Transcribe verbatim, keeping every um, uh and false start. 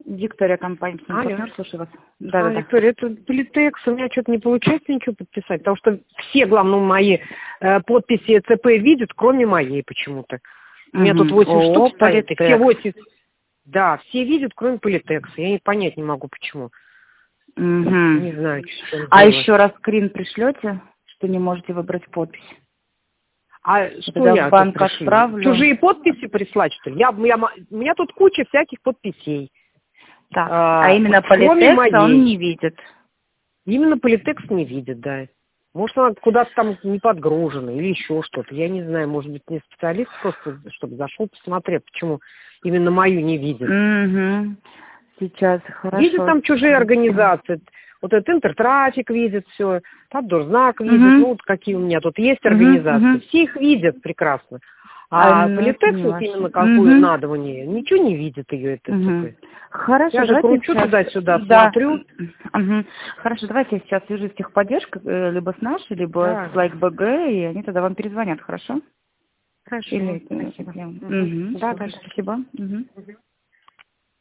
Виктория, компания «Партнер», слушаю вас. Да, а, да, да. Виктория, это Политекс, у меня что-то не получается ничего подписать, потому что все, главное, мои э, подписи ЦП видят, кроме моей почему-то. У меня тут восемь О, штук стоит, и все Политекс. восемь, да, все видят, кроме Политекса. Я не понять не могу, почему. Угу. Не знаю, что А делать. еще раз скрин пришлете, что не можете выбрать подпись? А что Тогда я в банк тут пришлю? отправлю. Чужие подписи прислать, что ли? Я, я, у меня тут куча всяких подписей. Так, А, а именно кроме Политекс он моей. не видит. Именно Политекс не видит, да. Может, она куда-то там не подгружена или еще что-то. Я не знаю, может быть, не специалист просто, чтобы зашел, посмотрел, почему именно мою не видит. Угу. Сейчас, хорошо. Видят там чужие организации. Вот этот Интертрафик видит все, Поддорзнак видит, Угу. ну вот какие у меня тут есть Угу, организации. угу. Все их видят прекрасно. А, А, ну, Политекс, вот ваши. именно какую Угу. надо мне, ничего не видит ее, это Угу. ЦП. Хорошо, Я же давайте кручу сейчас... туда-сюда, Да. смотрю. Угу. Хорошо, давайте я сейчас свяжусь с техподдержкой, э, либо с нашей, либо Да. с Лайк.БГ, и они тогда вам перезвонят, хорошо? Хорошо, Или... спасибо. Угу. Угу. Да, да, Спасибо. Угу. Угу.